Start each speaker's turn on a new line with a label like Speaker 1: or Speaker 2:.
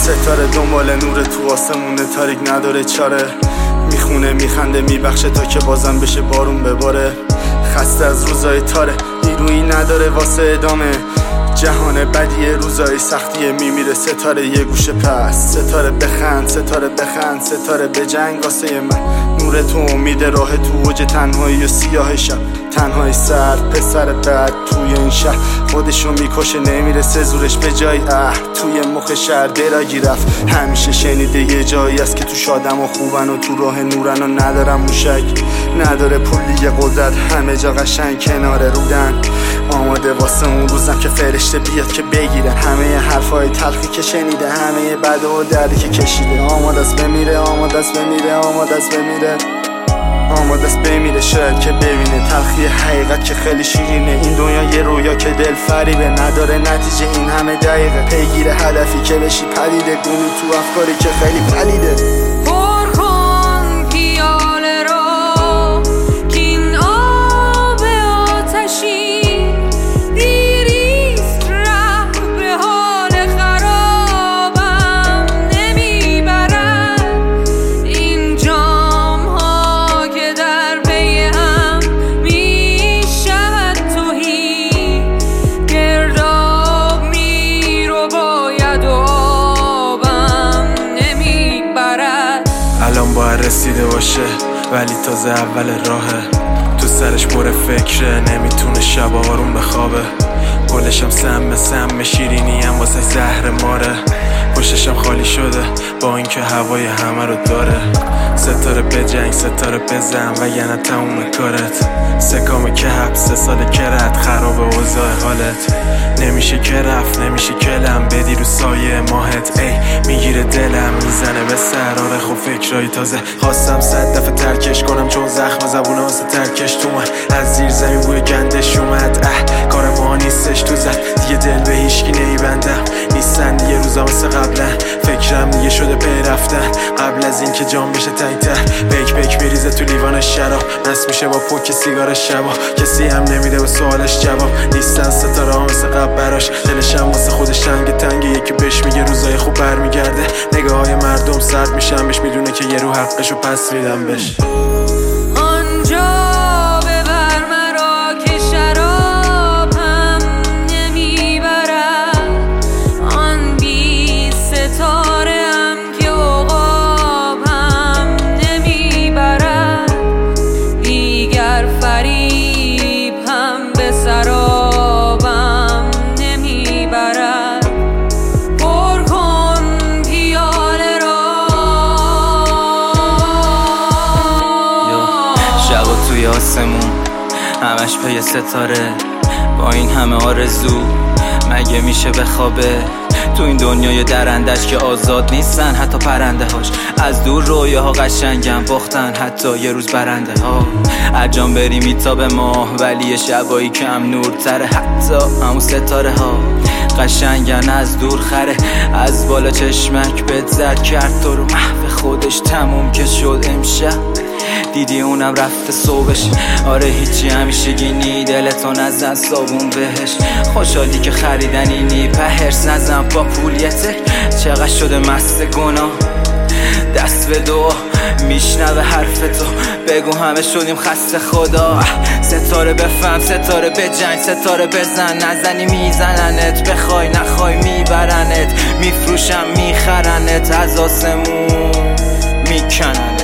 Speaker 1: ستاره دنبال نور تو آسمونه، تاریک نداره چاره، میخونه میخنده میبخشه تا که بازم بشه بارون بباره. خسته از روزای تاره، نیرویی نداره واسه ادامه. جهان بدیه، روزای سختیه، میمیره ستاره یه گوشه پس. ستاره بخند، ستاره بخند، ستاره بجنگ واسه من. نور تو امید راه تو اوج تنهایی و سیاه شب. تنهای سرد پسر بد توی این شهر، خودشو میکشه نمیرسه زورش به جای. توی مخ شهر دراگی رفت. همیشه شنیده یه جایی است که توش آدم و خوبن و تو راه نورن و ندارم موشک. نداره پولی قدرت، همه جا قشنگ کنار رودن. آماده واسه اون روزم که فرشته بیاد که بگیره همه حرفای تلخی که شنیده، همه بد و دردی که کشیده. آماده است بمیره، آماده است بمیره، آماده است بمیره، آماده است بمیره. شاید که ببینه تلخی حقیقت که خیلی شیرینه. این دنیا یه رویا که دل فریبه، نداره نتیجه این همه دقیقه. پیگیر هدفی که بشی پدیده، گونی تو افکاری که خیلی پلیده.
Speaker 2: الان باید رسیده باشه ولی تازه اول راهه. تو سرش پر فکره، نمیتونه شب آروم بخوابه. گلشم سم شیرینی هم واسه زهر ماره. پشتشم خالی شده با اینکه هوای همه رو داره. ستاره بجنگ، ستاره بزن وگرنه تموم کارت. سکامه که حبس 3 سال کرد، خراب اوضاع حالت. نمیشه که رفت، نمیشه کلم بدی رو سایه ماهت. ای میگیره دلم، میزنه به سراره خب فکرای تازه. خواستم 100 دفعه ترکش کنم چون زخم زبونه واسه ترکش تو من. از زیر زمین بوی گندش اومد. کار ما نیستش تو زد دیگه، دل به هیچکی نیبندم. نیستن دیگه روزا مثل قبلا، فکرم دیگه شده پی رفتن. قبل از این که جام بشه تنگ‌تر، بک میریزه تو لیوان شراب. مست میشه با پوک سیگار شبا، کسی هم نمیده به سوالش جواب. نیستن ستاره ها مثل قبل براش، دلشم واسه خودش تنگه. یکی بهش میگه روزای خوب برمیگرده. نگاه های مردم سرد میشن بهش، میدونه که یه رو حقشو پس میدم بهش.
Speaker 3: توی آسمون همش پی ستاره، با این همه آرزو مگه میشه بخوابه؟ تو این دنیای درندش که آزاد نیستن حتی پرنده هاش. از دور رویاها قشنگن باختن حتی یه روز برنده ها. هرجام بریم میتاب ماه ولی یه شبایی کم نورتره. حتی همون ستاره ها قشنگن از دور خره. از بالا چشمک بهت زد کرد تو رو محو خودش. تموم که شد امشب دیدی اونم رفته صبحش. آره هیچی همیشگی نی، دلتو نزن صابون بهش. خوشحالی که خریدنی نی، پهرس نزن با پولیتک. چقدر شده مست گناه دست به دعا، میشنوه حرف تو بگو همه شدیم خسته خدا. ستاره بفهم، ستاره بجنگ، ستاره بزن. نزنی میزننت، بخوای نخوای میبرنت. میفروشم میخرنت، از آسمون میکنن